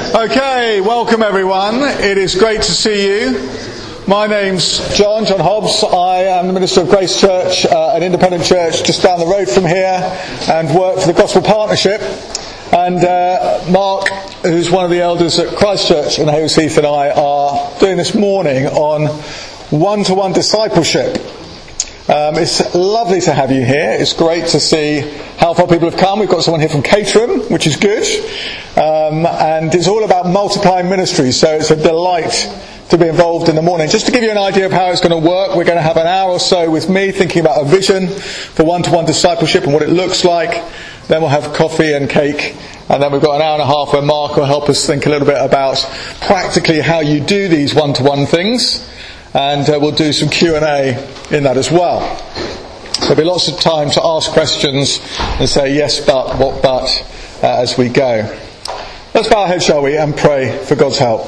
Okay, welcome everyone. It is great to see you. My name's John Hobbs. I am the minister of Grace Church, an independent church just down the road from here, and work for the Gospel Partnership. And Mark, who's one of the elders at Christ Church in Hayes Heath, and I are doing this morning on one-to-one discipleship. It's lovely to have you here. It's great to see how far people have come. We've got someone here from Caterham, which is good. And it's all about multiplying ministry, so it's a delight to be involved in the morning. Just to give you an idea of how it's going to work, we're going to have an hour or so with me thinking about a vision for one-to-one discipleship and what it looks like. Then we'll have coffee and cake. And then we've got an hour and a half where Mark will help us think a little bit about practically how you do these one-to-one things. And we'll do some Q&A in that as well. There'll be lots of time to ask questions and say yes but, what but, as we go. Let's bow our heads, shall we, and pray for God's help.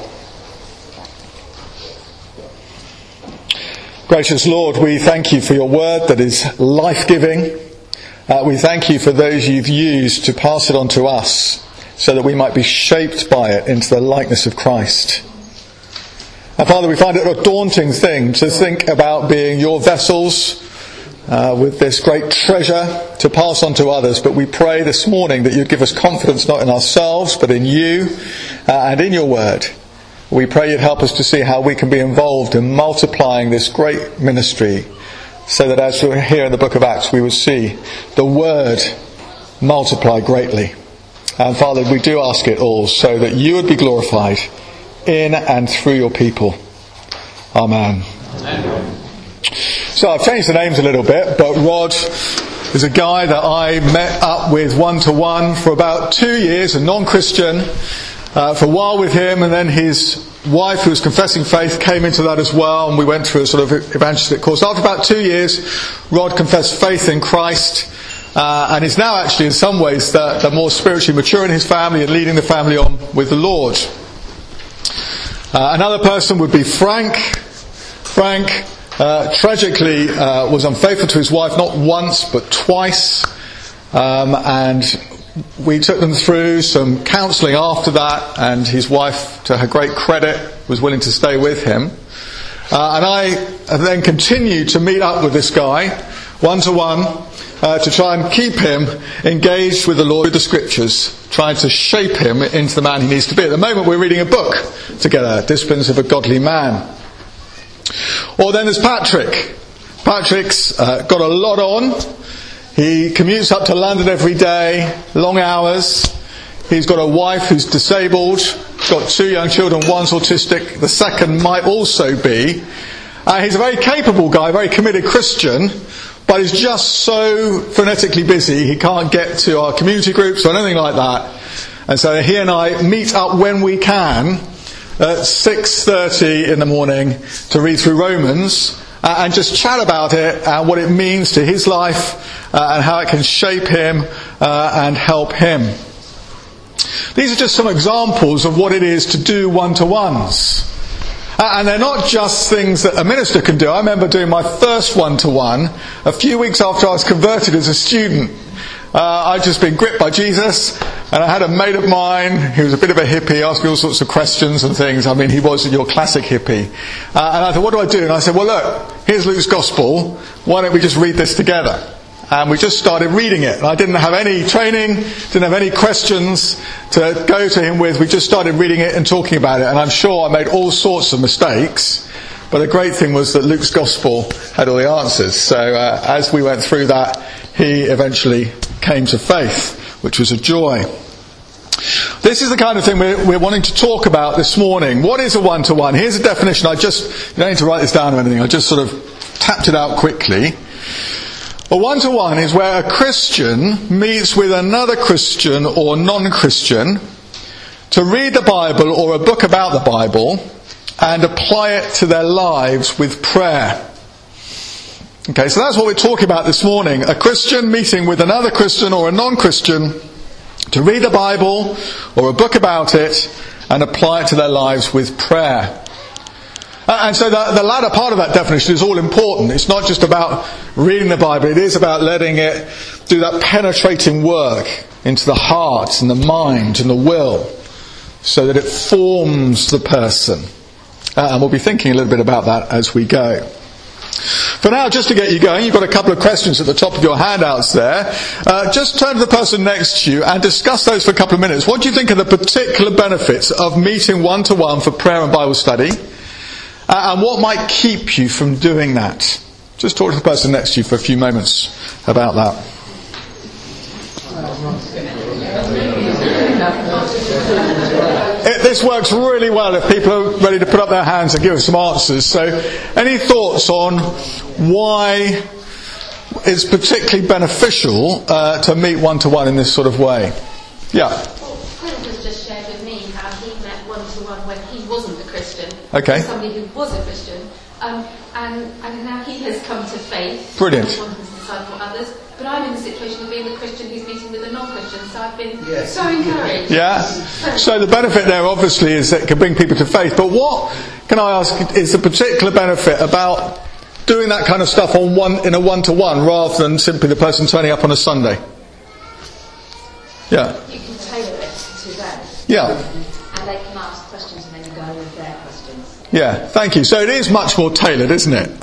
Gracious Lord, we thank you for your word that is life-giving. We thank you for those you've used to pass it on to us so that we might be shaped by it into the likeness of Christ. And Father, we find it a daunting thing to think about being your vessels with this great treasure to pass on to others. But we pray this morning that you'd give us confidence not in ourselves but in you and in your word. We pray you'd help us to see how we can be involved in multiplying this great ministry so that as we're here in the book of Acts we will see the word multiply greatly. And Father, we do ask it all so that you would be glorified in and through your people. Amen. So I've changed the names a little bit, but Rod is a guy that I met up with one-to-one for about 2 years, a non-Christian, for a while with him, and then his wife, who was confessing faith, came into that as well, and we went through a sort of evangelistic course. After about 2 years, Rod confessed faith in Christ, and is now actually in some ways the more spiritually mature in his family and leading the family on with the Lord. Another person would be Frank. Frank tragically was unfaithful to his wife not once but twice, and we took them through some counselling after that, and his wife, to her great credit, was willing to stay with him. And I then continued to meet up with this guy one-to-one to try and keep him engaged with the Lord, with the Scriptures, trying to shape him into the man he needs to be. At the moment we're reading a book together, Disciplines of a Godly Man. Or then there's Patrick. Patrick's got a lot on. He commutes up to London every day, long hours. He's got a wife who's disabled, got 2 young children, one's autistic, the second might also be. He's a very capable guy, very committed Christian, but he's just so frenetically busy he can't get to our community groups or anything like that. And so he and I meet up when we can at 6:30 in the morning to read through Romans and just chat about it and what it means to his life and how it can shape him and help him. These are just some examples of what it is to do one-to-ones. And they're not just things that a minister can do. I remember doing my first one-to-one a few weeks after I was converted as a student. I'd just been gripped by Jesus, and I had a mate of mine who was a bit of a hippie, asking all sorts of questions and things. I mean, he was your classic hippie. And I thought, what do I do? And I said, well, look, here's Luke's Gospel. Why don't we just read this together? And we just started reading it. And I didn't have any training, didn't have any questions to go to him with. We just started reading it and talking about it. And I'm sure I made all sorts of mistakes. But the great thing was that Luke's Gospel had all the answers. So as we went through that, he eventually came to faith, which was a joy. This is the kind of thing we're wanting to talk about this morning. What is a one-to-one? Here's a definition. You don't need to write this down or anything. I just sort of tapped it out quickly. A one-to-one is where a Christian meets with another Christian or non-Christian to read the Bible or a book about the Bible and apply it to their lives with prayer. Okay, so that's what we're talking about this morning. A Christian meeting with another Christian or a non-Christian to read the Bible or a book about it and apply it to their lives with prayer. And so the latter part of that definition is all important. It's not just about reading the Bible, it is about letting it do that penetrating work into the heart and the mind and the will so that it forms the person. And we'll be thinking a little bit about that as we go. For now, just to get you going, you've got a couple of questions at the top of your handouts there. Just turn to the person next to you and discuss those for a couple of minutes. What do you think are the particular benefits of meeting one-to-one for prayer and Bible study? And what might keep you from doing that? Just talk to the person next to you for a few moments about that. This works really well if people are ready to put up their hands and give us some answers. So, any thoughts on why it's particularly beneficial to meet one-to-one in this sort of way? Yeah. Well, Clint has just shared with me how he met one-to-one when he wasn't a Christian. Okay. Somebody who was a Christian. And now he has come to faith. Brilliant. He's wanting to disciple others. But I'm in the situation of being the Christian who's meeting with a non-Christian, so I've been so encouraged. Yeah. So the benefit there obviously is that it can bring people to faith. But what, can I ask, is the particular benefit about doing that kind of stuff in a one-to-one rather than simply the person turning up on a Sunday? Yeah. You can tailor it to them. Yeah. And they can ask questions and then you go with their questions. Yeah, thank you. So it is much more tailored, isn't it?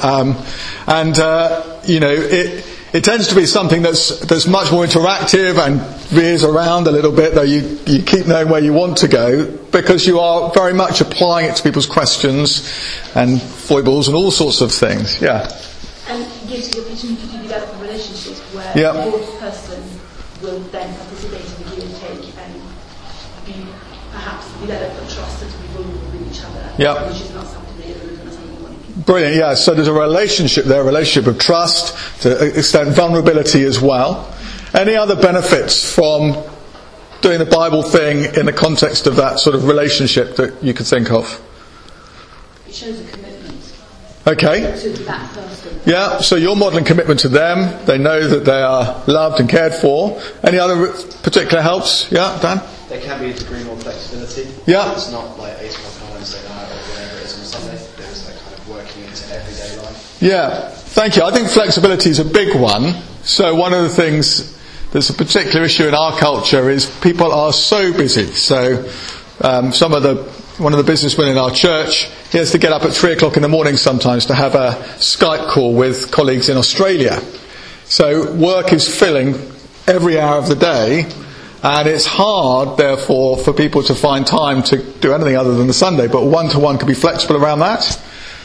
It tends to be something that's much more interactive and veers around a little bit, though you keep knowing where you want to go, because you are very much applying it to people's questions and foibles and all sorts of things. Yeah. And gives you the opportunity to develop a relationship where both person will then participate in the give and take and perhaps develop a trust and to be vulnerable with each other, which is not something they ever look at something you want to keep. Brilliant, yeah. So there's a relationship there, a relationship of trust, to an extent vulnerability as well. Any other benefits from doing the Bible thing in the context of that sort of relationship that you could think of? It shows a commitment. Okay. To that person. Yeah, so you're modelling commitment to them. They know that they are loved and cared for. Any other particular helps? Yeah, Dan? There can be a degree more flexibility. Yeah. It's not like 8 o'clock on Wednesday night or whatever it is on Sunday. There's that kind of working into everyday life. Yeah, thank you. I think flexibility is a big one. So one of the things that's a particular issue in our culture is people are so busy. So one of the businessmen in our church, he has to get up at 3 o'clock in the morning sometimes to have a Skype call with colleagues in Australia. So work is filling every hour of the day, and it's hard, therefore, for people to find time to do anything other than the Sunday. But one-to-one can be flexible around that.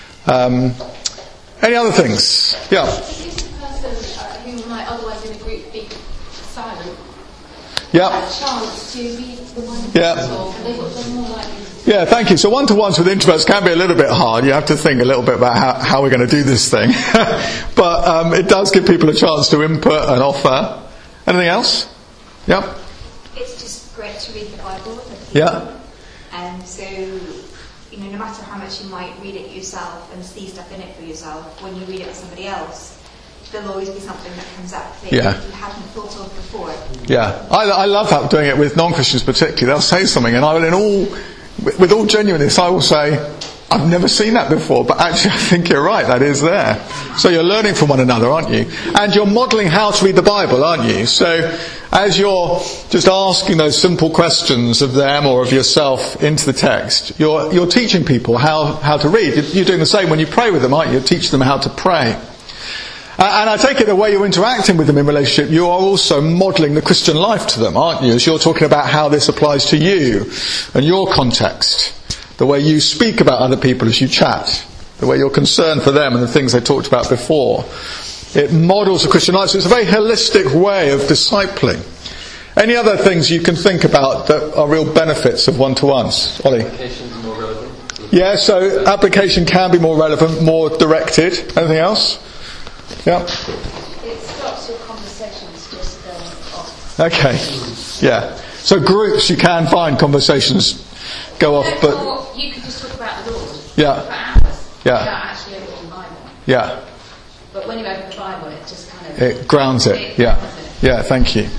Any other things? Yeah. Is the person who might otherwise in a group be silent? Yeah. A chance to be the one who Yeah. and they're more likely to. Yeah, thank you. So one-to-ones with introverts can be a little bit hard. You have to think a little bit about how we're going to do this thing. But it does give people a chance to input and offer. Anything else? Yeah. It's just great to read the Bible with people. Yeah. And so, no matter how much you might read it yourself and see stuff in it for yourself, when you read it with somebody else, there'll always be something that comes up that you hadn't thought of before. Yeah. I love that, doing it with non-Christians particularly. They'll say something and I will, with all genuineness, I will say, I've never seen that before, but actually I think you're right, that is there. So you're learning from one another, aren't you? And you're modelling how to read the Bible, aren't you? So as you're just asking those simple questions of them or of yourself into the text, you're teaching people how to read. You're doing the same when you pray with them, aren't you? You're teaching them how to pray. And I take it the way you're interacting with them in relationship, you are also modelling the Christian life to them, aren't you? As you're talking about how this applies to you and your context. The way you speak about other people as you chat. The way you're concerned for them and the things they talked about before. It models the Christian life. So it's a very holistic way of discipling. Any other things you can think about that are real benefits of one-to-ones? Ollie? Applications are more relevant. Yeah, so application can be more relevant, more directed. Anything else? Yeah. It stops your conversations just going off. Okay. Yeah. So groups, you can find conversations go off, but Or you could just talk about the Lord for yeah. hours without Yeah. actually opening the Bible. Yeah. But when you open the Bible, it just kind of... It grounds it. Yeah. Yeah, thank you.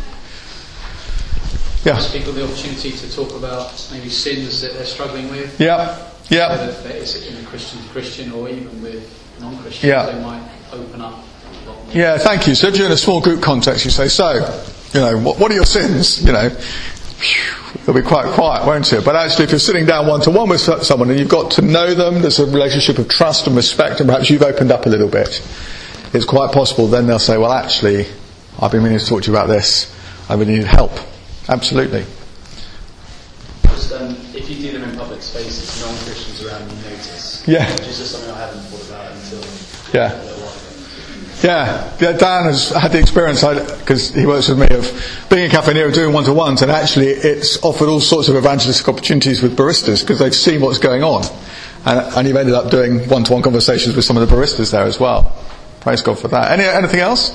Yeah. Gives people the opportunity to talk about maybe sins that they're struggling with. Yeah. Yeah. Whether it's in a Christian to Christian or even with non-Christians, Yeah. they might open up a lot more. Yeah, thank you. So if you're in a small group context, you say, what are your sins? It'll be quite quiet, won't it? But actually, if you're sitting down one-to-one with someone and you've got to know them, there's a relationship of trust and respect, and perhaps you've opened up a little bit, it's quite possible then they'll say, well, actually, I've been meaning to talk to you about this. I really need help. Absolutely. Just, if you do them in public spaces, non-Christians around you notice. Yeah. Which is just something I haven't thought about until a little while ago. Yeah, Dan has had the experience, because he works with me, of being in Caffè Nero doing one-to-ones, and actually it's offered all sorts of evangelistic opportunities with baristas because they've seen what's going on. And you've ended up doing one-to-one conversations with some of the baristas there as well. Praise God for that. Anything else?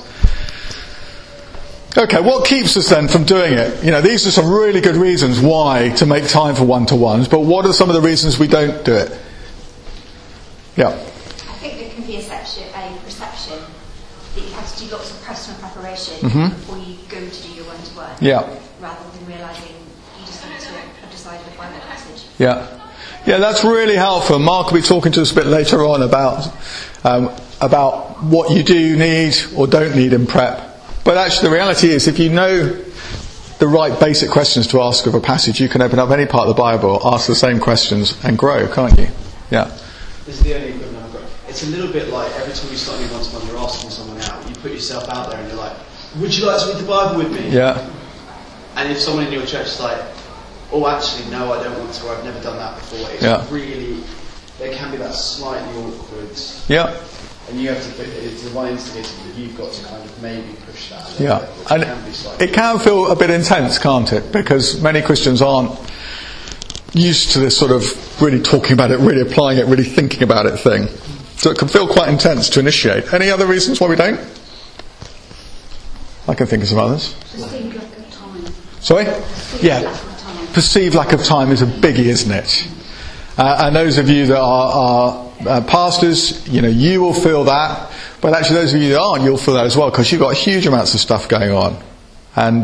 Okay, what keeps us then from doing it? These are some really good reasons why to make time for one-to-ones, but what are some of the reasons we don't do it? Yeah. I think there can be a perception that you have to do lots of personal preparation before you go to do your one-to-one. Yeah. Rather than realising you just need to have decided a Bible passage. Yeah. Yeah, that's really helpful. Mark will be talking to us a bit later on about what you do need or don't need in prep. But actually the reality is, if you know the right basic questions to ask of a passage, you can open up any part of the Bible, ask the same questions and grow, can't you? Yeah. This is the only equipment I've got. It's a little bit like every time you start a new one-to-one, you're asking someone out. You put yourself out there and you're like, would you like to read the Bible with me? Yeah. And if someone in your church is like, oh, actually, no, I don't want to, or I've never done that before, it's really, there can be that slightly awkward. Yeah. And you have to put it's the one instigator that you've got to kind of maybe push that a little bit. And it can feel a bit intense, can't it? Because many Christians aren't used to this sort of really talking about it, really applying it, really thinking about it thing. So it can feel quite intense to initiate. Any other reasons why we don't? I can think of some others. Perceived lack of time. Sorry? Perceived lack of time is a biggie, isn't it? And those of you that are pastors, you will feel that. But actually those of you that aren't, you'll feel that as well, because you've got huge amounts of stuff going on. And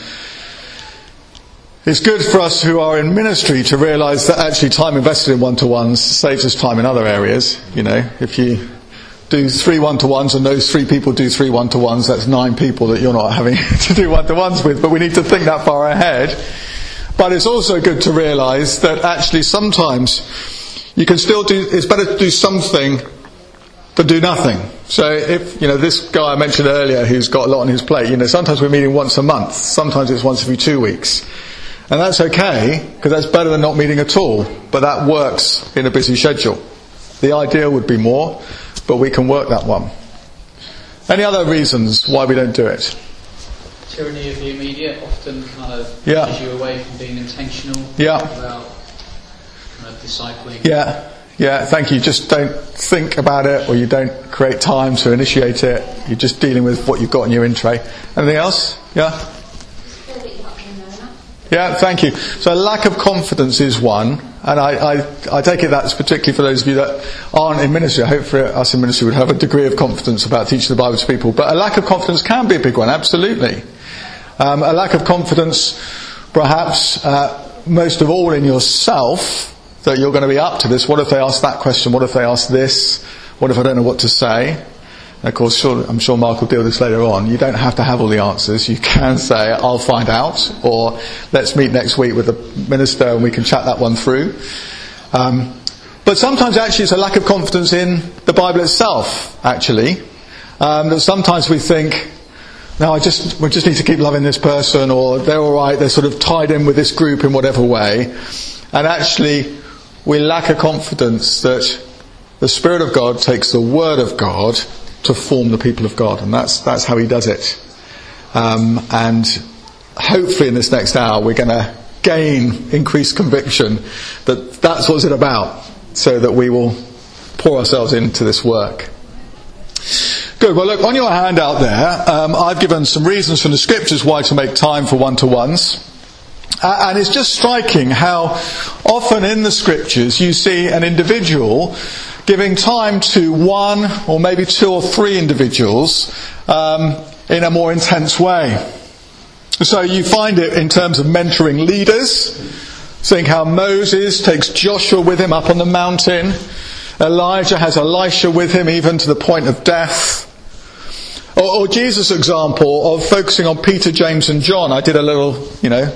it's good for us who are in ministry to realise that actually time invested in one-to-ones saves us time in other areas. If you do 3 one-to-ones and those 3 people do 3 one-to-ones, that's 9 people that you're not having to do one-to-ones with. But we need to think that far ahead. But it's also good to realise that actually sometimes you can still it's better to do something than do nothing. So if, this guy I mentioned earlier who's got a lot on his plate, sometimes we're meeting once a month, sometimes it's once every 2 weeks. And that's okay, because that's better than not meeting at all. But that works in a busy schedule. The ideal would be more, but we can work that one. Any other reasons why we don't do it? Tyranny of the immediate often kind of pushes you away from being intentional about kind of discipling. Yeah, thank you. Just don't think about it, or you don't create time to initiate it. You're just dealing with what you've got in your in tray. Anything else? Yeah? Yeah, thank you. So lack of confidence is one, and I take it that's particularly for those of you that aren't in ministry. I hope for us in ministry would have a degree of confidence about teaching the Bible to people, but a lack of confidence can be a big one, absolutely. A lack of confidence, perhaps, most of all in yourself, that you're going to be up to this. What if they ask that question? What if they ask this? What if I don't know what to say? And of course, I'm sure Mark will deal with this later on. You don't have to have all the answers. You can say, I'll find out, or let's meet next week with the minister and we can chat that one through. But sometimes actually it's a lack of confidence in the Bible itself, actually. That sometimes we think, no, we just need to keep loving this person, or they're alright, they're sort of tied in with this group in whatever way. And actually, we lack a confidence that the Spirit of God takes the Word of God to form the people of God, and that's how He does it. And hopefully in this next hour we're going to gain increased conviction that that's what it's about, so that we will pour ourselves into this work. Good. Well, look, on your handout there, I've given some reasons from the Scriptures why to make time for one-to-ones. And it's just striking how often in the Scriptures you see an individual giving time to 1 or maybe 2 or 3 individuals in a more intense way. So you find it in terms of mentoring leaders, seeing how Moses takes Joshua with him up on the mountain. Elijah has Elisha with him even to the point of death. Or Jesus' example of focusing on Peter, James and John. I did a little,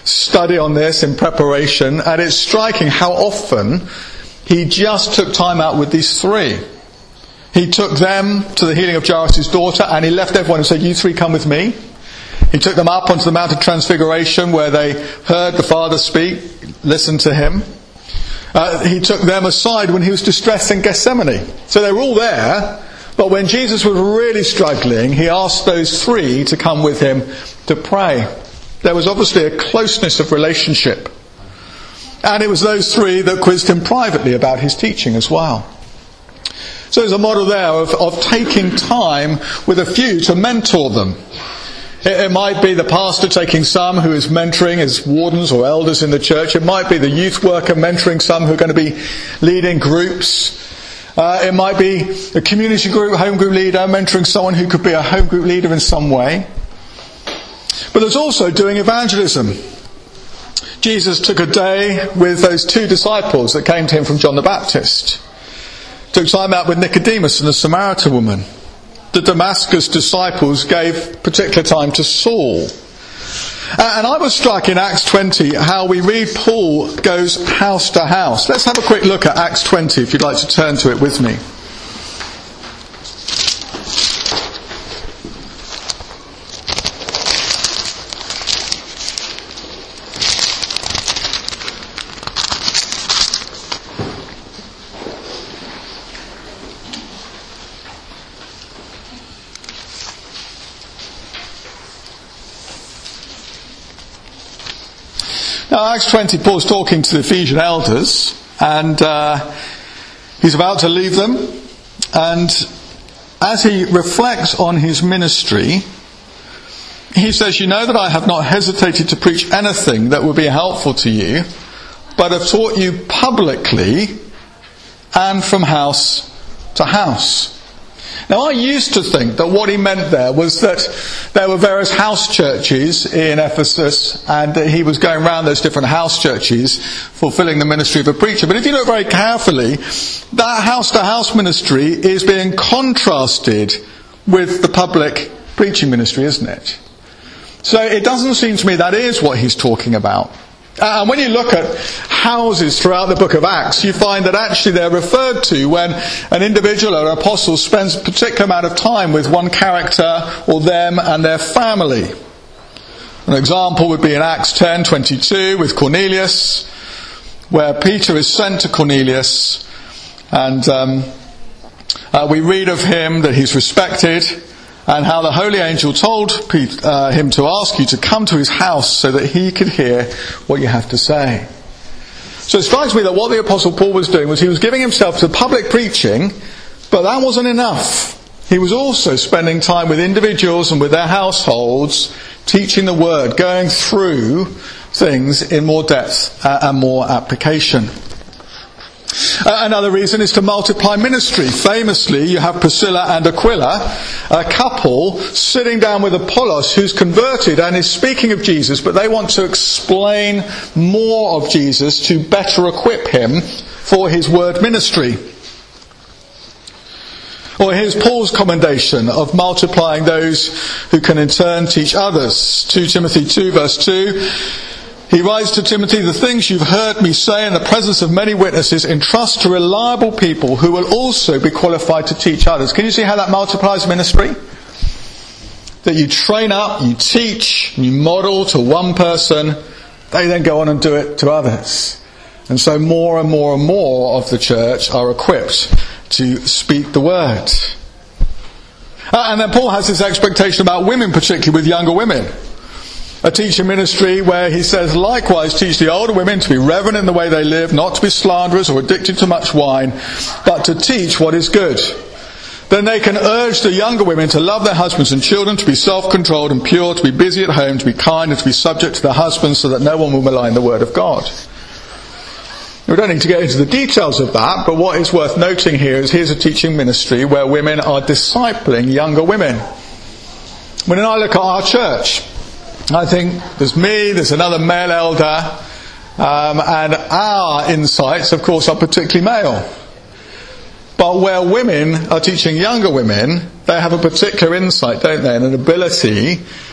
study on this in preparation, and it's striking how often he just took time out with these three. He took them to the healing of Jairus' daughter, and he left everyone and said, "You three come with me." He took them up onto the Mount of Transfiguration, where they heard the Father speak, listened to him. He took them aside when he was distressed in Gethsemane. So they were all there, but when Jesus was really struggling, he asked those three to come with him to pray. There was obviously a closeness of relationship. And it was those three that quizzed him privately about his teaching as well. So there's a model there of taking time with a few to mentor them. It might be the pastor taking some who is mentoring as wardens or elders in the church. It might be the youth worker mentoring some who are going to be leading groups. It might be a community group, home group leader mentoring someone who could be a home group leader in some way. But there's also doing evangelism. Jesus took a day with those two disciples that came to him from John the Baptist. Took time out with Nicodemus and the Samaritan woman. The Damascus disciples gave particular time to Saul. And I was struck in Acts 20 how we read Paul goes house to house. Let's have a quick look at Acts 20 if you'd like to turn to it with me. Now, Acts 20, Paul's talking to the Ephesian elders, and he's about to leave them. And as he reflects on his ministry, he says, "You know that I have not hesitated to preach anything that would be helpful to you, but have taught you publicly and from house to house." Now, I used to think that what he meant there was that there were various house churches in Ephesus, and that he was going around those different house churches fulfilling the ministry of a preacher. But if you look very carefully, that house-to-house ministry is being contrasted with the public preaching ministry, isn't it? So it doesn't seem to me that is what he's talking about. And when you look at houses throughout the book of Acts, you find that actually they're referred to when an individual or an apostle spends a particular amount of time with one character or them and their family. An example would be in Acts 10:22 with Cornelius, where Peter is sent to Cornelius, and we read of him that he's respected, and how the holy angel told him to ask you to come to his house so that he could hear what you have to say. So it strikes me that what the Apostle Paul was doing was he was giving himself to public preaching, but that wasn't enough. He was also spending time with individuals and with their households, teaching the word, going through things in more depth and more application. Another reason is to multiply ministry. Famously, you have Priscilla and Aquila, a couple sitting down with Apollos who's converted and is speaking of Jesus, but they want to explain more of Jesus to better equip him for his word ministry. Or here's Paul's commendation of multiplying those who can in turn teach others. 2 Timothy 2 verse 2. He writes to Timothy, "The things you've heard me say in the presence of many witnesses, entrust to reliable people who will also be qualified to teach others." Can you see how that multiplies ministry? That you train up, you teach, you model to one person, they then go on and do it to others. And so more and more and more of the church are equipped to speak the word. And then Paul has this expectation about women, particularly with younger women. A teaching ministry where he says, "Likewise teach the older women to be reverent in the way they live, not to be slanderers or addicted to much wine, but to teach what is good. Then they can urge the younger women to love their husbands and children, to be self-controlled and pure, to be busy at home, to be kind and to be subject to their husbands, so that no one will malign the word of God." We don't need to get into the details of that, but what is worth noting here is here's a teaching ministry where women are discipling younger women. When I look at our church, I think there's me, there's another male elder, and our insights, of course, are particularly male. But where women are teaching younger women, they have a particular insight, don't they, and an ability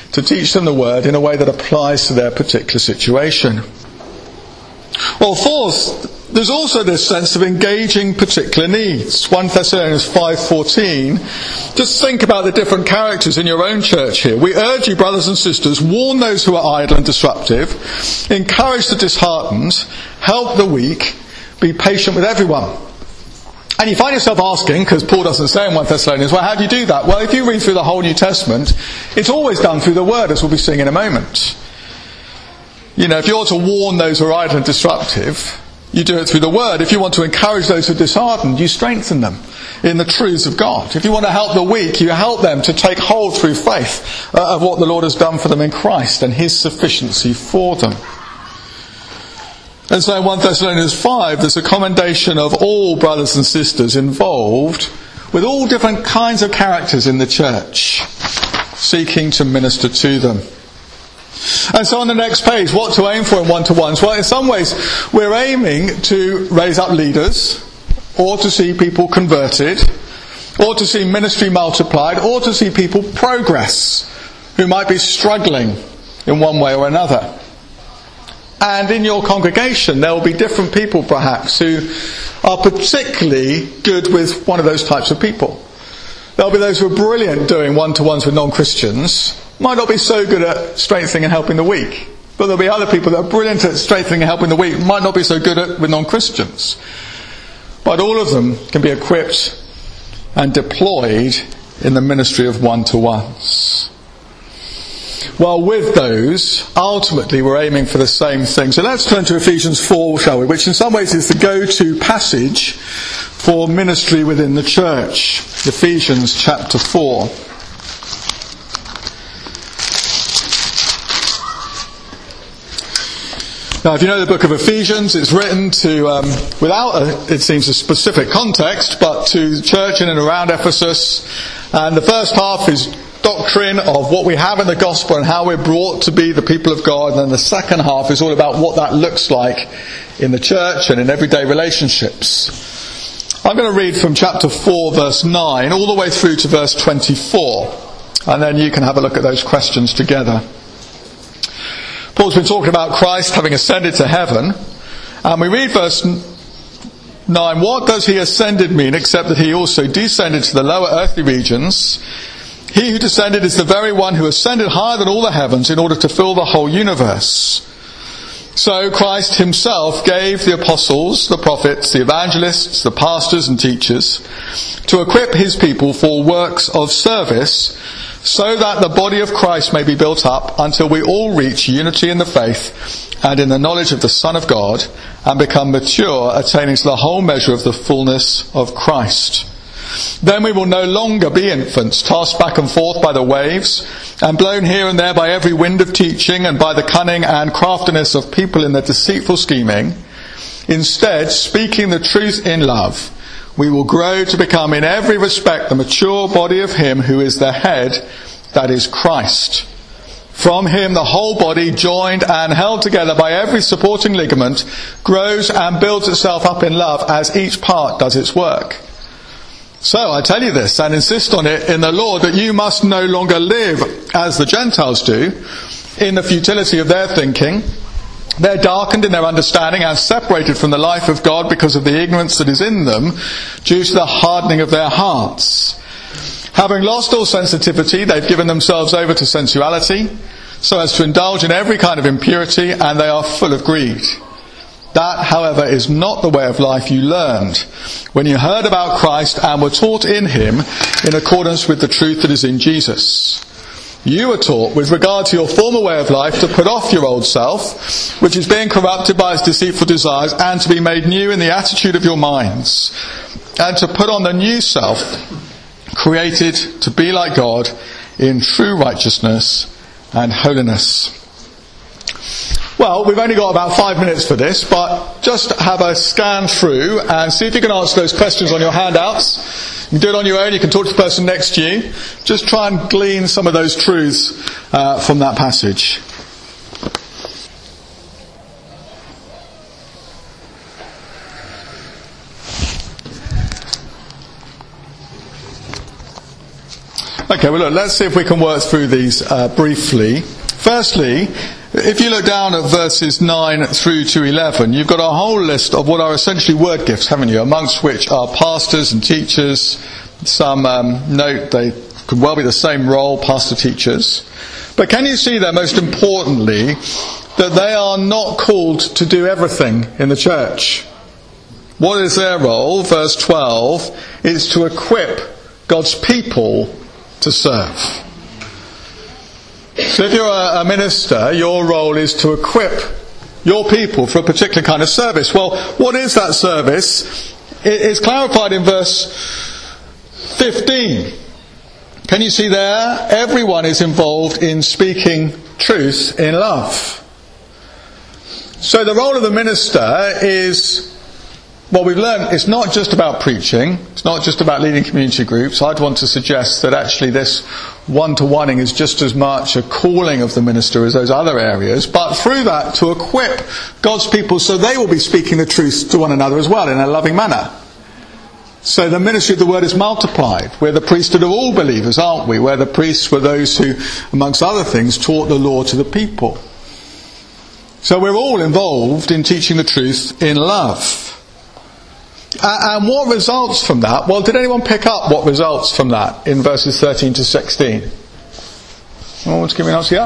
to teach them the word in a way that applies to their particular situation. Well, fourth, there's also this sense of engaging particular needs. 1 Thessalonians 5:14. Just think about the different characters in your own church here. We urge you, brothers and sisters, warn those who are idle and disruptive, encourage the disheartened, help the weak, be patient with everyone. And you find yourself asking, because Paul doesn't say in 1 Thessalonians, well, how do you do that? Well, if you read through the whole New Testament, it's always done through the word, as we'll be seeing in a moment. You know, if you want to warn those who are idle and disruptive, you do it through the word. If you want to encourage those who are disheartened, you strengthen them in the truths of God. If you want to help the weak, you help them to take hold through faith of what the Lord has done for them in Christ and his sufficiency for them. And so in 1 Thessalonians 5, there's a commendation of all brothers and sisters involved with all different kinds of characters in the church, seeking to minister to them. And so on the next page, what to aim for in one-to-ones? Well, in some ways, we're aiming to raise up leaders, or to see people converted, or to see ministry multiplied, or to see people progress, who might be struggling in one way or another. And in your congregation, there will be different people perhaps who are particularly good with one of those types of people. There'll be those who are brilliant doing one-to-ones with non-Christians, might not be so good at strengthening and helping the weak. But there'll be other people that are brilliant at strengthening and helping the weak, might not be so good at with non-Christians. But all of them can be equipped and deployed in the ministry of one-to-ones. Well, with those, ultimately we're aiming for the same thing. So let's turn to Ephesians 4, shall we? Which in some ways is the go-to passage for ministry within the church. Ephesians chapter 4. Now, if you know the book of Ephesians, it's written to, without, it seems, a specific context, but to the church in and around Ephesus. And the first half is doctrine of what we have in the gospel and how we're brought to be the people of God. And then the second half is all about what that looks like in the church and in everyday relationships. I'm going to read from chapter 4, verse 9, all the way through to verse 24. And then you can have a look at those questions together. Paul's been talking about Christ having ascended to heaven. And we read verse 9, what does he ascended mean except that he also descended to the lower earthly regions? He who descended is the very one who ascended higher than all the heavens in order to fill the whole universe. So Christ himself gave the apostles, the prophets, the evangelists, the pastors and teachers to equip his people for works of service, so that the body of Christ may be built up until we all reach unity in the faith and in the knowledge of the Son of God and become mature, attaining to the whole measure of the fullness of Christ. Then we will no longer be infants, tossed back and forth by the waves and blown here and there by every wind of teaching and by the cunning and craftiness of people in their deceitful scheming. Instead, speaking the truth in love, we will grow to become in every respect the mature body of him who is the head, that is Christ. From him the whole body, joined and held together by every supporting ligament, grows and builds itself up in love as each part does its work. So I tell you this and insist on it in the Lord, that you must no longer live as the Gentiles do, in the futility of their thinking. They're darkened in their understanding and separated from the life of God because of the ignorance that is in them, due to the hardening of their hearts. Having lost all sensitivity, they've given themselves over to sensuality, so as to indulge in every kind of impurity, and they are full of greed. That, however, is not the way of life you learned when you heard about Christ and were taught in him in accordance with the truth that is in Jesus. You were taught, with regard to your former way of life, to put off your old self, which is being corrupted by its deceitful desires, and to be made new in the attitude of your minds, and to put on the new self, created to be like God in true righteousness and holiness. Well, we've only got about 5 minutes for this, but just have a scan through and see if you can answer those questions on your handouts. You can do it on your own, you can talk to the person next to you. Just try and glean some of those truths from that passage. Okay, well look, let's see if we can work through these briefly. Firstly, if you look down at verses 9 through to 11, you've got a whole list of what are essentially word gifts, haven't you? Amongst which are pastors and teachers. Some note they could well be the same role, pastor teachers. But can you see there, most importantly, that they are not called to do everything in the church? What is their role? Verse 12 is to equip God's people to serve. So if you're a minister, your role is to equip your people for a particular kind of service. Well, what is that service? It is clarified in verse 15. Can you see there? Everyone is involved in speaking truth in love. So the role of the minister is, well, we've learned it's not just about preaching. It's not just about leading community groups. I'd want to suggest that actually this one-to-oneing is just as much a calling of the minister as those other areas. But through that, to equip God's people so they will be speaking the truth to one another as well in a loving manner. So the ministry of the word is multiplied. We're the priesthood of all believers, aren't we? Where the priests were those who, amongst other things, taught the law to the people. So we're all involved in teaching the truth in love. And what results from that? Well, did anyone pick up what results from that in verses 13 to 16? Anyone want to give me an answer?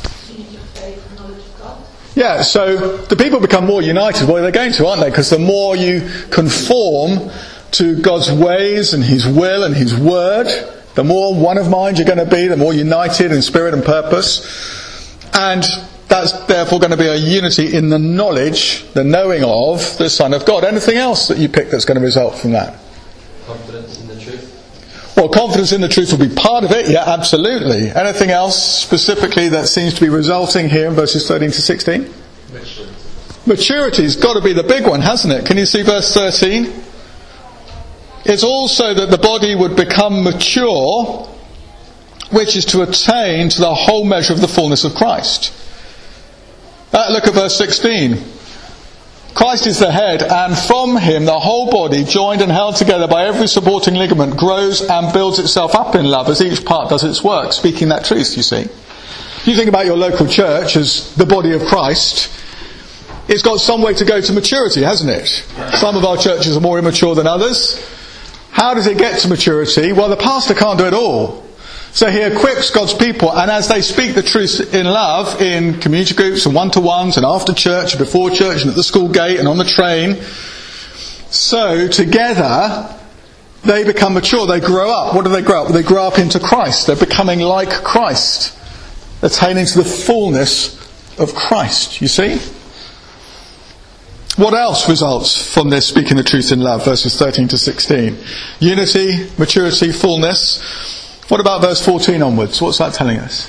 Yeah, so the people become more united. Well, they're going to, aren't they? Because the more you conform to God's ways and His will and His word, the more one of mind you're going to be, the more united in spirit and purpose. And that's therefore going to be a unity in the knowledge, the knowing of the Son of God. Anything else that you pick that's going to result from that? Confidence in the truth. Well, confidence in the truth will be part of it, yeah, absolutely. Anything else specifically that seems to be resulting here in verses 13 to 16? Maturity's got to be the big one, hasn't it? Can you see verse 13? It's also that the body would become mature, which is to attain to the whole measure of the fullness of Christ. Look at verse 16. Christ is the head, and from Him the whole body, joined and held together by every supporting ligament, grows and builds itself up in love as each part does its work, speaking that truth, you see. If you think about your local church as the body of Christ, it's got some way to go to maturity, hasn't it? Some of our churches are more immature than others. How does it get to maturity? Well, the pastor can't do it all. So he equips God's people, and as they speak the truth in love in community groups and one-to-ones and after church and before church and at the school gate and on the train, so together they become mature, they grow up. What do they grow up? They grow up into Christ. They're becoming like Christ, attaining to the fullness of Christ, you see? What else results from this speaking the truth in love, verses 13 to 16? Unity, maturity, fullness. What about verse 14 onwards? What's that telling us?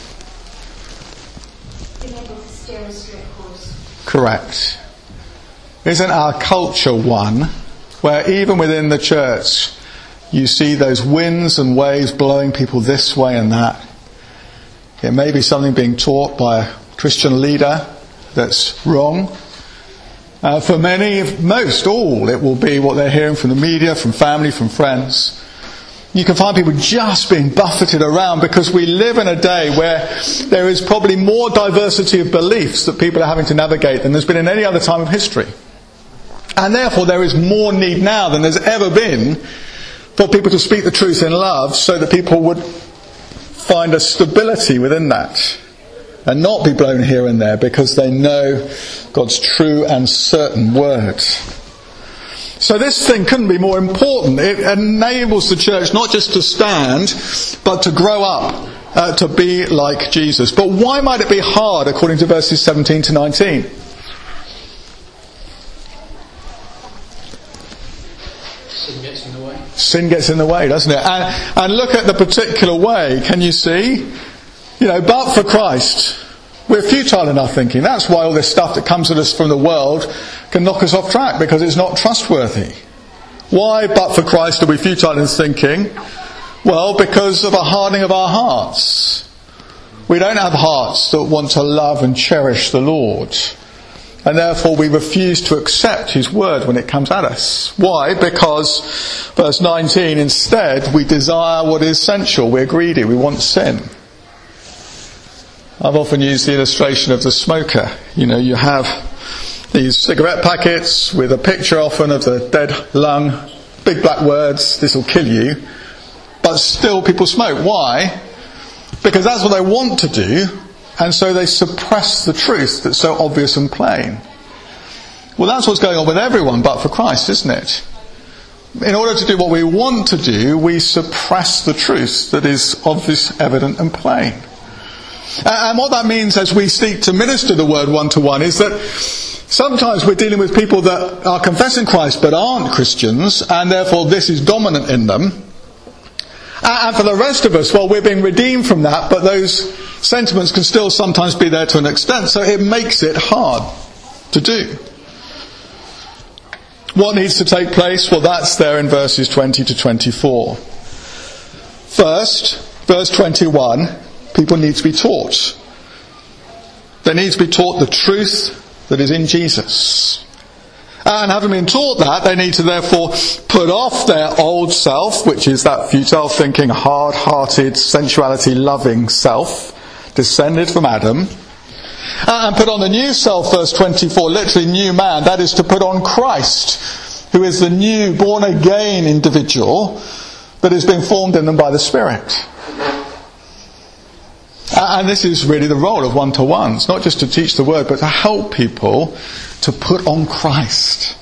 Being able to steer a straight course. Correct. Isn't our culture one where even within the church you see those winds and waves blowing people this way and that? It may be something being taught by a Christian leader that's wrong. For many, most, all, it will be what they're hearing from the media, from family, from friends. You can find people just being buffeted around because we live in a day where there is probably more diversity of beliefs that people are having to navigate than there's been in any other time of history. And therefore there is more need now than there's ever been for people to speak the truth in love so that people would find a stability within that and not be blown here and there because they know God's true and certain word. So this thing couldn't be more important. It enables the church not just to stand, but to grow up, to be like Jesus. But why might it be hard, according to verses 17 to 19? Sin gets in the way. Sin gets in the way, doesn't it? And look at the particular way. Can you see? But for Christ, we're futile in our thinking. That's why all this stuff that comes at us from the world can knock us off track, because it's not trustworthy. Why, but for Christ, are we futile in thinking? Well, because of a hardening of our hearts. We don't have hearts that want to love and cherish the Lord. And therefore we refuse to accept his word when it comes at us. Why? Because, verse 19, instead we desire what is sensual. We're greedy. We want sin. I've often used the illustration of the smoker. You have these cigarette packets with a picture often of the dead lung, big black words, this will kill you. But still people smoke. Why? Because that's what they want to do. And so they suppress the truth that's so obvious and plain. Well, that's what's going on with everyone but for Christ, isn't it? In order to do what we want to do, we suppress the truth that is obvious, evident and plain. And what that means as we seek to minister the word one-to-one is that sometimes we're dealing with people that are confessing Christ but aren't Christians, and therefore this is dominant in them. And for the rest of us, well, we're being redeemed from that, but those sentiments can still sometimes be there to an extent, so it makes it hard to do. What needs to take place? Well, that's there in verses 20 to 24. First, verse 21, people need to be taught. They need to be taught the truth that is in Jesus. And having been taught that, they need to therefore put off their old self, which is that futile thinking, hard-hearted, sensuality-loving self, descended from Adam, and put on the new self, verse 24, literally new man, that is to put on Christ, who is the new, born-again individual that is being formed in them by the Spirit. And this is really the role of one-to-ones, not just to teach the word, but to help people to put on Christ.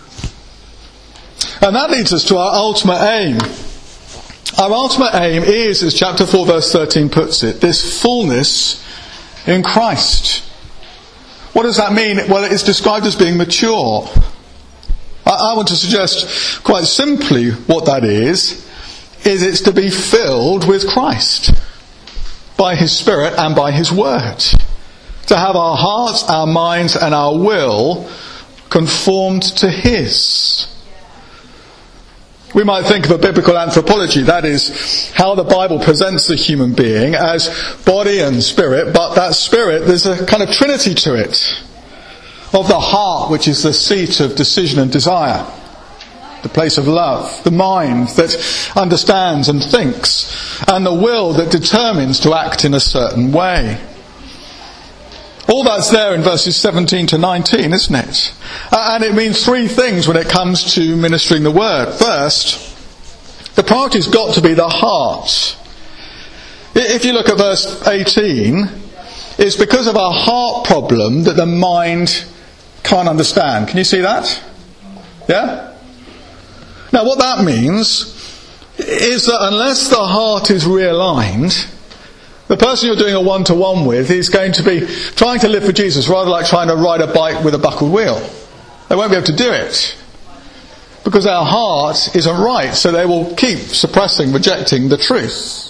And that leads us to our ultimate aim. Our ultimate aim is, as chapter 4 verse 13 puts it, this fullness in Christ. What does that mean? Well, it's described as being mature. I want to suggest quite simply what that is it's to be filled with Christ by his Spirit and by his word. To have our hearts, our minds and our will conformed to his. We might think of a biblical anthropology, that is how the Bible presents the human being as body and spirit, but that spirit, there's a kind of trinity to it. Of the heart, which is the seat of decision and desire, the place of love, the mind that understands and thinks, and the will that determines to act in a certain way. All that's there in verses 17 to 19, isn't it? And it means three things when it comes to ministering the word. First, the priority's got to be the heart. If you look at verse 18, it's because of our heart problem that the mind can't understand. Can you see that? Yeah? Now what that means is that unless the heart is realigned, the person you're doing a one-to-one with is going to be trying to live for Jesus rather like trying to ride a bike with a buckled wheel. They won't be able to do it because our heart isn't right, so they will keep suppressing, rejecting the truth.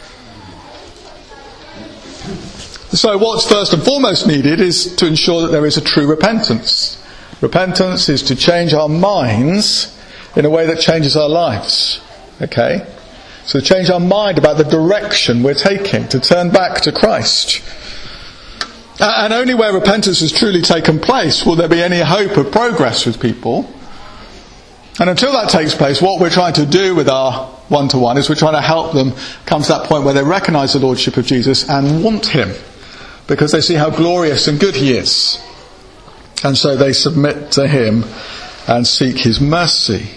So what's first and foremost needed is to ensure that there is a true repentance. Repentance is to change our minds in a way that changes our lives. Okay? So to change our mind about the direction we're taking, to turn back to Christ. And only where repentance has truly taken place will there be any hope of progress with people. And until that takes place, what we're trying to do with our one-to-one is we're trying to help them come to that point where they recognise the Lordship of Jesus and want him, because they see how glorious and good he is. And so they submit to him and seek his mercy.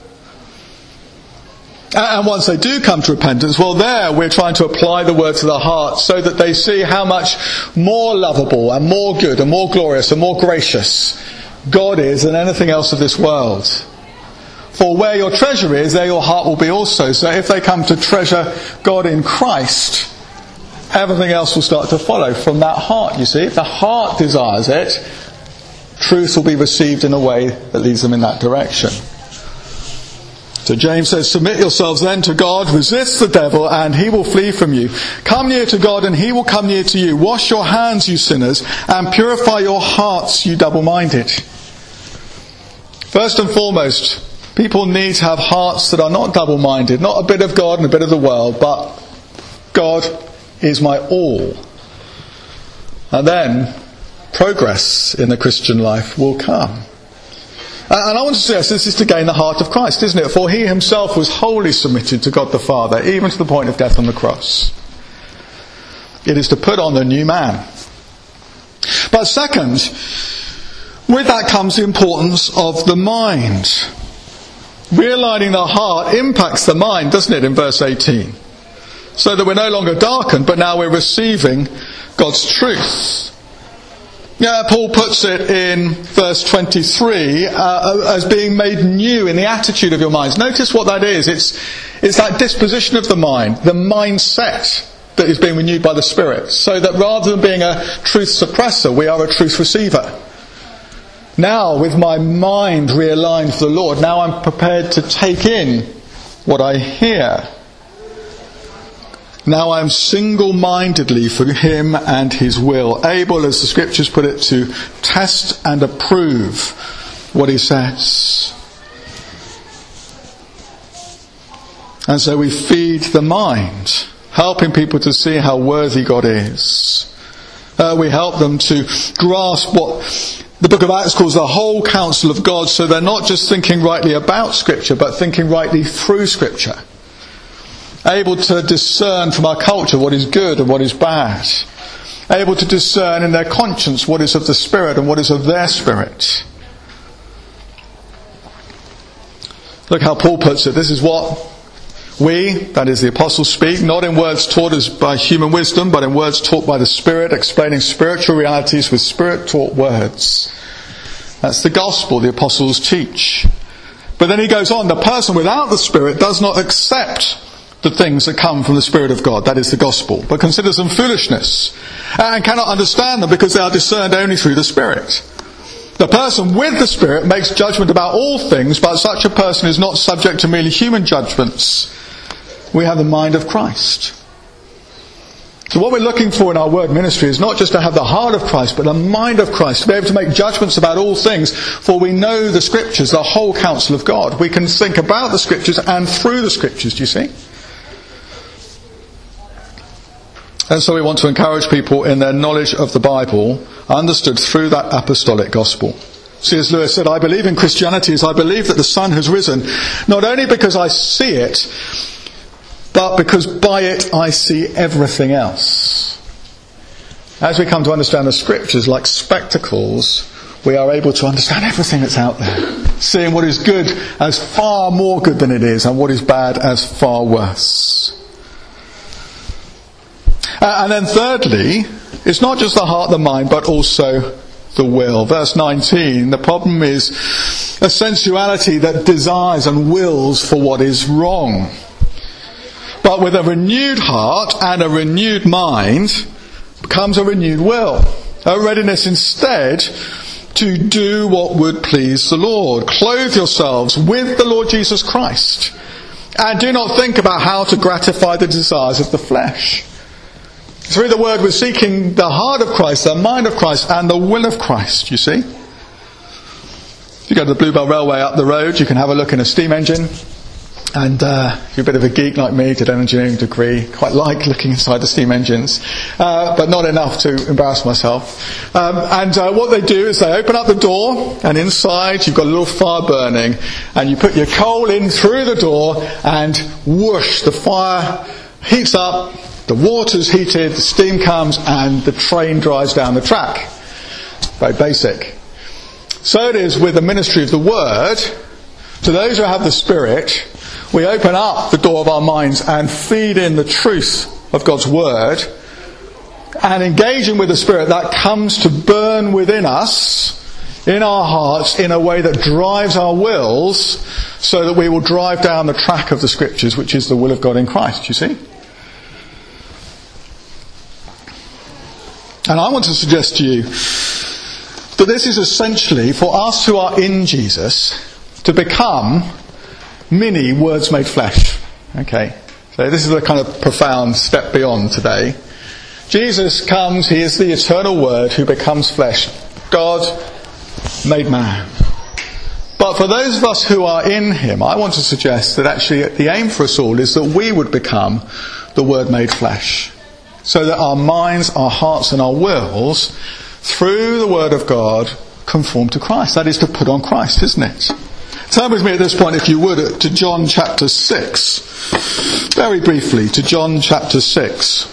And once they do come to repentance, well, there we're trying to apply the word to the heart so that they see how much more lovable and more good and more glorious and more gracious God is than anything else of this world. For where your treasure is, there your heart will be also. So if they come to treasure God in Christ, everything else will start to follow from that heart, you see. If the heart desires it, truth will be received in a way that leads them in that direction. So James says, submit yourselves then to God, resist the devil, and he will flee from you. Come near to God, and he will come near to you. Wash your hands, you sinners, and purify your hearts, you double-minded. First and foremost, people need to have hearts that are not double-minded, not a bit of God and a bit of the world, but God is my all. And then progress in the Christian life will come. And I want to suggest this is to gain the heart of Christ, isn't it? For he himself was wholly submitted to God the Father, even to the point of death on the cross. It is to put on the new man. But second, with that comes the importance of the mind. Realigning the heart impacts the mind, doesn't it, in verse 18? So that we're no longer darkened, but now we're receiving God's truth. Yeah, Paul puts it in verse 23 as being made new in the attitude of your minds. Notice what that is. It's that disposition of the mind, the mindset that is being renewed by the Spirit. So that rather than being a truth suppressor, we are a truth receiver. Now, with my mind realigned for the Lord, now I'm prepared to take in what I hear. Now I'm single-mindedly for him and his will, able, as the scriptures put it, to test and approve what he says. And so we feed the mind, helping people to see how worthy God is. We help them to grasp what the book of Acts calls the whole counsel of God, so they're not just thinking rightly about Scripture, but thinking rightly through Scripture. Able to discern from our culture what is good and what is bad. Able to discern in their conscience what is of the Spirit and what is of their spirit. Look how Paul puts it. This is what we, that is the apostles, speak, not in words taught us by human wisdom, but in words taught by the Spirit, explaining spiritual realities with Spirit-taught words. That's the gospel the apostles teach. But then he goes on, the person without the Spirit does not accept the things that come from the Spirit of God, that is the gospel, but considers them foolishness and cannot understand them because they are discerned only through the Spirit. The person with the Spirit makes judgment about all things, but such a person is not subject to merely human judgments. We have the mind of Christ. So what we're looking for in our word ministry is not just to have the heart of Christ, but the mind of Christ, to be able to make judgments about all things, for we know the Scriptures, the whole counsel of God. We can think about the Scriptures and through the Scriptures, do you see? And so we want to encourage people in their knowledge of the Bible, understood through that apostolic gospel. C.S. Lewis said, I believe in Christianity as I believe that the sun has risen, not only because I see it, but because by it I see everything else. As we come to understand the Scriptures like spectacles, we are able to understand everything that's out there. Seeing what is good as far more good than it is, and what is bad as far worse. And then thirdly, it's not just the heart, the mind, but also the will. Verse 19, the problem is a sensuality that desires and wills for what is wrong. But with a renewed heart and a renewed mind comes a renewed will. A readiness instead to do what would please the Lord. Clothe yourselves with the Lord Jesus Christ. And do not think about how to gratify the desires of the flesh. Through the word we're seeking the heart of Christ, the mind of Christ, and the will of Christ, you see. If you go to the Bluebell Railway up the road, you can have a look in a steam engine. And if you're a bit of a geek like me, did an engineering degree, quite like looking inside the steam engines, but not enough to embarrass myself. And what they do is they open up the door, and inside you've got a little fire burning, and you put your coal in through the door, and whoosh, the fire heats up, the water's heated, the steam comes, and the train drives down the track. Very basic. So it is with the ministry of the Word. To those who have the Spirit, we open up the door of our minds and feed in the truth of God's Word. And engaging with the Spirit, that comes to burn within us, in our hearts, in a way that drives our wills, so that we will drive down the track of the Scriptures, which is the will of God in Christ, you see. And I want to suggest to you that this is essentially for us who are in Jesus to become mini words made flesh. Okay, so this is a kind of profound step beyond today. Jesus comes, he is the eternal Word who becomes flesh. God made man. But for those of us who are in him, I want to suggest that actually the aim for us all is that we would become the Word made flesh. So that our minds, our hearts and our wills through the Word of God, conform to Christ. That is to put on Christ, isn't it? Turn with me at this point, if you would, to John chapter 6. Very briefly, to John chapter 6.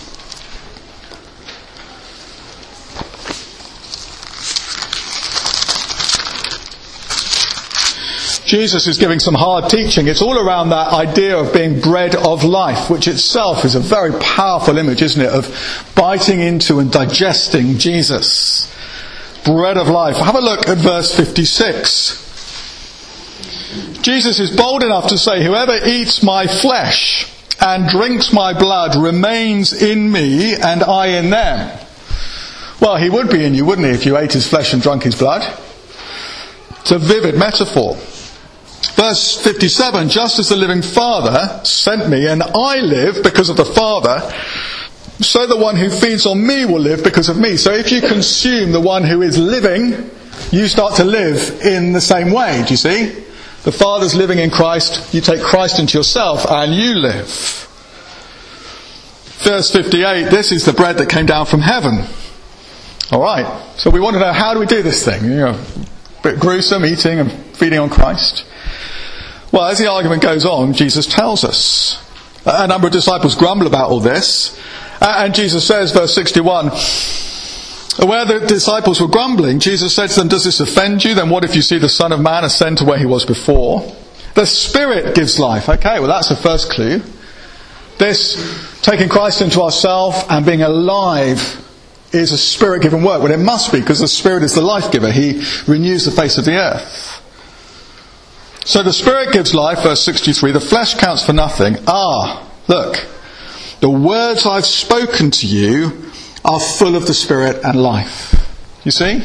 Jesus is giving some hard teaching. It's all around that idea of being bread of life, which itself is a very powerful image, isn't it, of biting into and digesting Jesus. Bread of life. Have a look at verse 56. Jesus is bold enough to say, whoever eats my flesh and drinks my blood remains in me and I in them. Well, he would be in you, wouldn't he, if you ate his flesh and drunk his blood? It's a vivid metaphor. Verse 57, just as the living Father sent me and I live because of the Father, so the one who feeds on me will live because of me. So if you consume the one who is living, you start to live in the same way, do you see? The Father's living in Christ, you take Christ into yourself and you live. Verse 58, this is the bread that came down from heaven. Alright, so we want to know, how do we do this thing? You know, a bit gruesome, eating and feeding on Christ. Well, as the argument goes on, Jesus tells us. A number of disciples grumble about all this. And Jesus says, verse 61, where the disciples were grumbling, Jesus said to them, does this offend you? Then what if you see the Son of Man ascend to where he was before? The Spirit gives life. Okay, well that's the first clue. This taking Christ into ourselves and being alive is a Spirit-given work. Well, it must be, because the Spirit is the life-giver. He renews the face of the earth. So the Spirit gives life, verse 63, the flesh counts for nothing. Look, the words I've spoken to you are full of the Spirit and life. You see?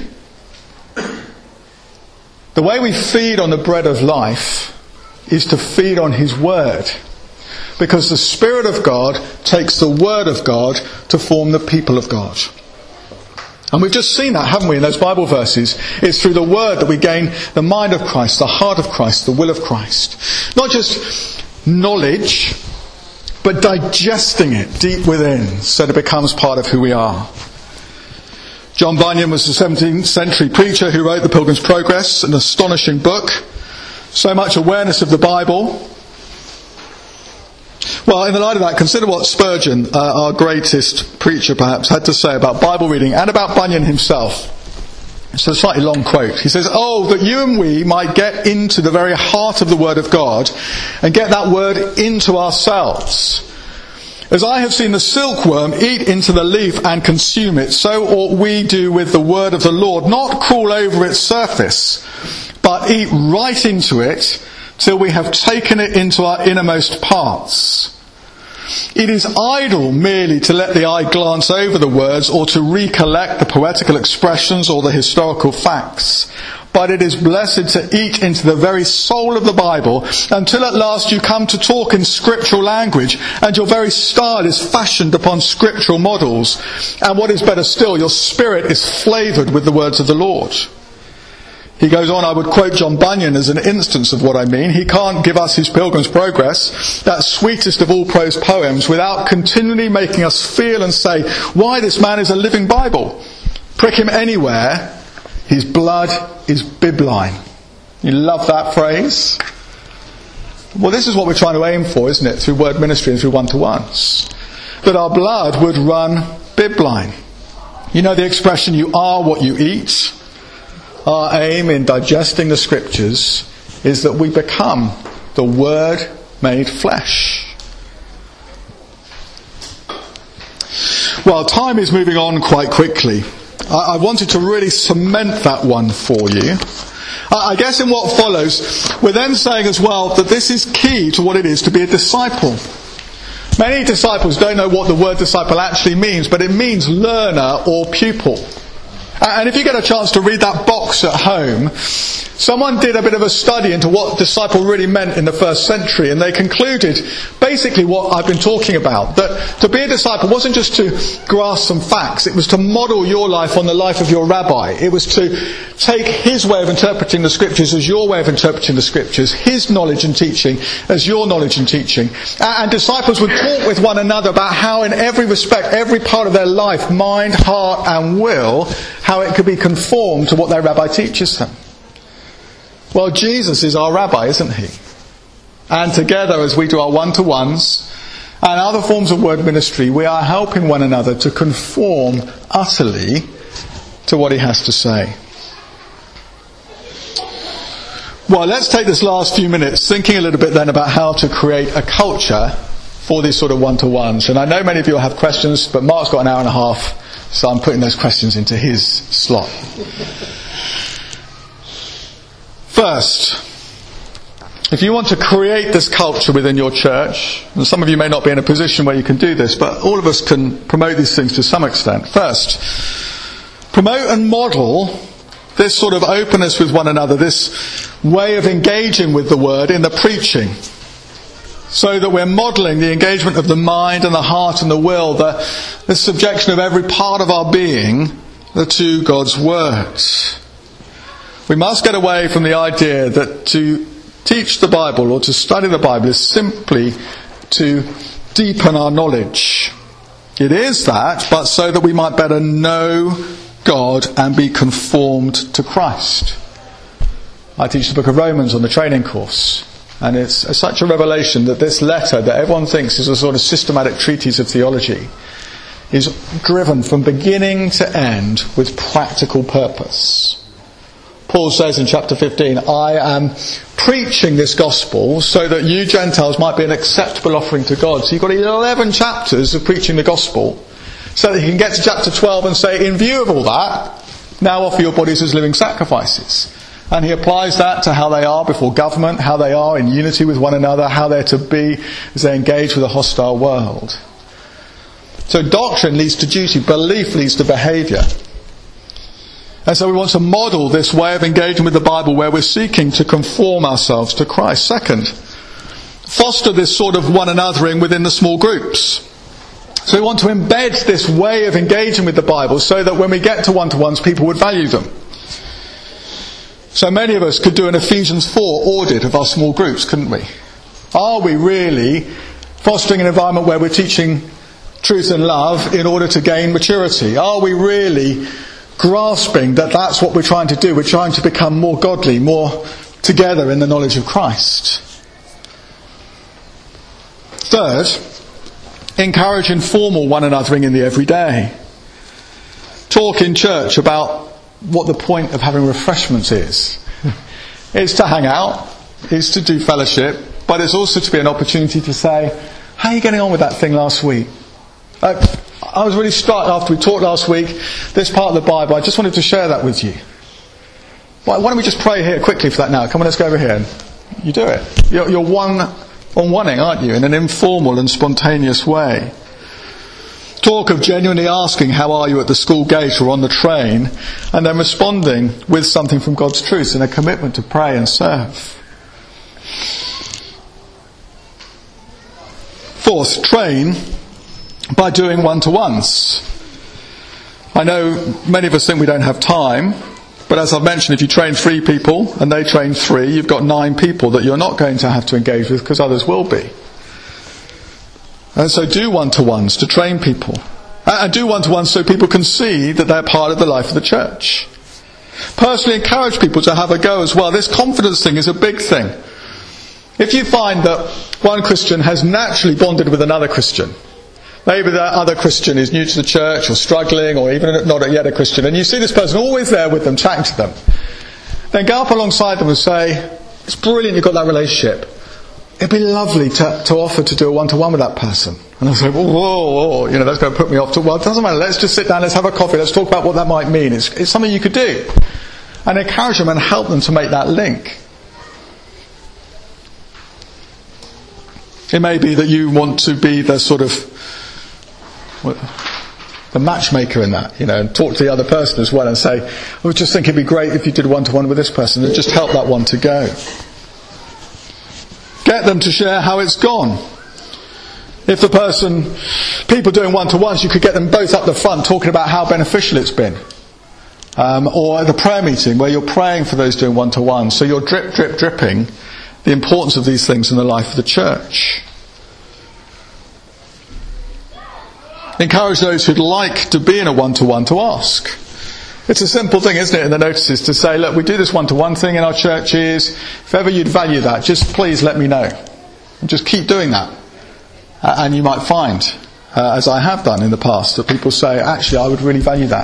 The way we feed on the bread of life is to feed on His Word. Because the Spirit of God takes the Word of God to form the people of God. And we've just seen that, haven't we, in those Bible verses? It's through the Word that we gain the mind of Christ, the heart of Christ, the will of Christ. Not just knowledge, but digesting it deep within so that it becomes part of who we are. John Bunyan was a 17th century preacher who wrote The Pilgrim's Progress, an astonishing book. So much awareness of the Bible. Well, in the light of that, consider what Spurgeon, our greatest preacher perhaps, had to say about Bible reading and about Bunyan himself. It's a slightly long quote. He says, that you and we might get into the very heart of the Word of God and get that Word into ourselves. As I have seen the silkworm eat into the leaf and consume it, so ought we do with the Word of the Lord, not crawl over its surface, but eat right into it till we have taken it into our innermost parts. It is idle merely to let the eye glance over the words or to recollect the poetical expressions or the historical facts. But it is blessed to eat into the very soul of the Bible until at last you come to talk in scriptural language and your very style is fashioned upon scriptural models. And what is better still, your spirit is flavoured with the words of the Lord. He goes on, I would quote John Bunyan as an instance of what I mean. He can't give us his Pilgrim's Progress, that sweetest of all prose poems, without continually making us feel and say, why, this man is a living Bible. Prick him anywhere, his blood is bibline. You love that phrase? Well, this is what we're trying to aim for, isn't it, through word ministry and through one-to-ones. That our blood would run bibline. You know the expression, you are what you eat? Our aim in digesting the Scriptures is that we become the Word made flesh. Well, time is moving on quite quickly. I wanted to really cement that one for you. I guess in what follows, we're then saying as well that this is key to what it is to be a disciple. Many disciples don't know what the word disciple actually means, but it means learner or pupil. And if you get a chance to read that box at home, someone did a bit of a study into what disciple really meant in the first century, and they concluded basically what I've been talking about, that to be a disciple wasn't just to grasp some facts, it was to model your life on the life of your rabbi. It was to take his way of interpreting the scriptures as your way of interpreting the scriptures, his knowledge and teaching as your knowledge and teaching. And disciples would talk with one another about how in every respect, every part of their life, mind, heart and will, how it could be conformed to what their rabbi teaches them. Well, Jesus is our rabbi, isn't he? And together, as we do our one-to-ones and other forms of word ministry, we are helping one another to conform utterly to what he has to say. Well, let's take this last few minutes thinking a little bit then about how to create a culture for these sort of one-to-ones. And I know many of you will have questions, but Mark's got an hour and a half, so I'm putting those questions into his slot. First, if you want to create this culture within your church, and some of you may not be in a position where you can do this, but all of us can promote these things to some extent. First, promote and model this sort of openness with one another, this way of engaging with the word in the preaching, so that we're modelling the engagement of the mind and the heart and the will, the subjection of every part of our being to God's word. We must get away from the idea that to teach the Bible or to study the Bible is simply to deepen our knowledge. It is that, but so that we might better know God and be conformed to Christ. I teach the book of Romans on the training course, and it's such a revelation that this letter that everyone thinks is a sort of systematic treatise of theology is driven from beginning to end with practical purpose. Paul says in chapter 15, I am preaching this gospel so that you Gentiles might be an acceptable offering to God. So you've got 11 chapters of preaching the gospel, so that you can get to chapter 12 and say, in view of all that, now offer your bodies as living sacrifices. And he applies that to how they are before government, how they are in unity with one another, how they're to be as they engage with a hostile world. So doctrine leads to duty, belief leads to behaviour. And so we want to model this way of engaging with the Bible where we're seeking to conform ourselves to Christ. Second, foster this sort of one anothering within the small groups. So we want to embed this way of engaging with the Bible so that when we get to one-to-ones, people would value them. So many of us could do an Ephesians 4 audit of our small groups, couldn't we? Are we really fostering an environment where we're teaching truth and love in order to gain maturity? Are we really grasping that that's what we're trying to do? We're trying to become more godly, more together in the knowledge of Christ. Third, encourage informal one anothering in the everyday. Talk in church about what the point of having refreshments is. It's to hang out, it's to do fellowship, but it's also to be an opportunity to say, how are you getting on with that thing last week? I was really struck after we talked last week, this part of the Bible, I just wanted to share that with you. Why don't we just pray here quickly for that now? Come on, let's go over here. You do it. You're one-on-oneing, aren't you, in an informal and spontaneous way. Talk of genuinely asking, how are you at the school gate or on the train, and then responding with something from God's truth and a commitment to pray and serve. Fourth, train by doing one-to-ones. I know many of us think we don't have time, but as I've mentioned, if you train 3 people and they train 3, you've got 9 people that you're not going to have to engage with because others will be. And so do one-to-ones to train people. And do one-to-ones so people can see that they're part of the life of the church. Personally encourage people to have a go as well. This confidence thing is a big thing. If you find that one Christian has naturally bonded with another Christian, maybe that other Christian is new to the church or struggling or even not yet a Christian, and you see this person always there with them, chatting to them, then go up alongside them and say, it's brilliant you've got that relationship. It'd be lovely to offer to do a one-to-one with that person. And I say, whoa, that's going to put me off. Well, it doesn't matter. Let's just sit down, let's have a coffee, let's talk about what that might mean. It's something you could do. And encourage them and help them to make that link. It may be that you want to be the sort of the matchmaker in that, and talk to the other person as well and say, I was just thinking it'd be great if you did one-to-one with this person and just help that one to go. Get them to share how it's gone. If people doing one-to-ones, you could get them both up the front talking about how beneficial it's been. Or at the prayer meeting where you're praying for those doing one-to-ones. So you're dripping the importance of these things in the life of the church. Encourage those who'd like to be in a one-to-one to ask. It's a simple thing, isn't it, in the notices to say, look, we do this one-to-one thing in our churches. If ever you'd value that, just please let me know. And just keep doing that. And you might find, as I have done in the past, that people say, actually, I would really value that.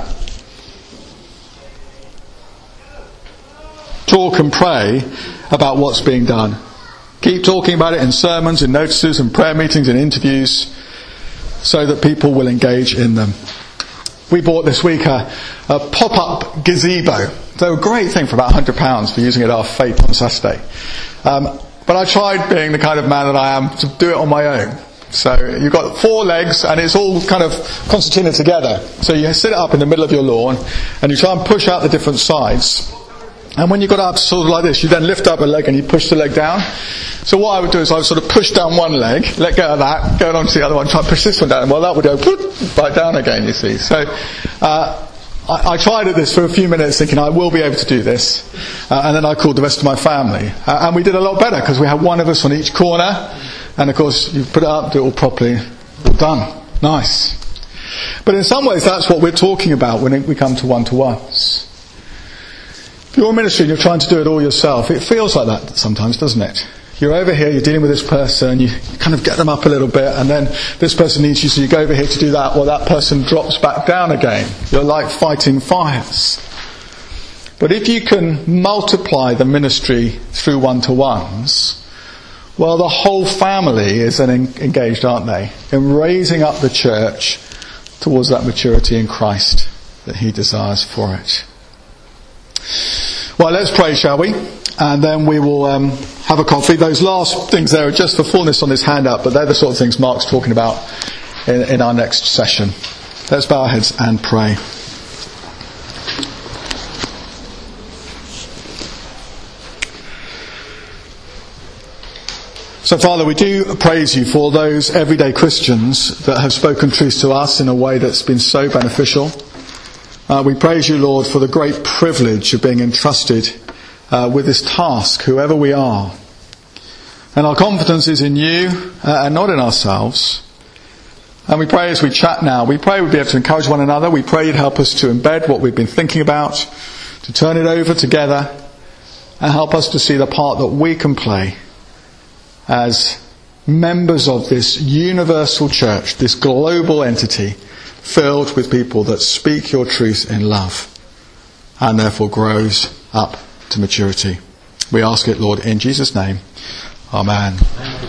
Talk and pray about what's being done. Keep talking about it in sermons, in notices, in prayer meetings, in interviews, so that people will engage in them. We bought this week a pop-up gazebo. They were a great thing for about £100 for using it at our fete on Saturday. But I tried being the kind of man that I am to do it on my own. So you've got 4 legs and it's all kind of concertina together. So you sit it up in the middle of your lawn and you try and push out the different sides. And when you got up sort of like this, you then lift up a leg and you push the leg down. So what I would do is I would sort of push down one leg, let go of that, go on to the other one, try and push this one down. Well, that would go right down again, you see. So I tried this for a few minutes thinking I will be able to do this. And then I called the rest of my family. And we did a lot better because we had one of us on each corner. And of course, you put it up, do it all properly, all done. Nice. But in some ways, that's what we're talking about when we come to one-to-ones. If you're in ministry and you're trying to do it all yourself, it feels like that sometimes, doesn't it? You're over here, you're dealing with this person, you kind of get them up a little bit, and then this person needs you, so you go over here to do that, well, that person drops back down again. You're like fighting fires. But if you can multiply the ministry through one-to-ones, well, the whole family is then engaged, aren't they, in raising up the church towards that maturity in Christ that He desires for it. Well, let's pray, shall we? And then we will have a coffee. Those last things there are just for fullness on this handout, but they're the sort of things Mark's talking about in our next session. Let's bow our heads and pray. So, Father, we do praise you for those everyday Christians that have spoken truth to us in a way that's been so beneficial. We praise you, Lord, for the great privilege of being entrusted with this task, whoever we are. And our confidence is in you and not in ourselves. And we pray as we chat now, we pray we'll be able to encourage one another. We pray you'd help us to embed what we've been thinking about, to turn it over together, and help us to see the part that we can play as members of this universal church, this global entity, filled with people that speak your truth in love and therefore grows up to maturity. We ask it, Lord, in Jesus' name. Amen.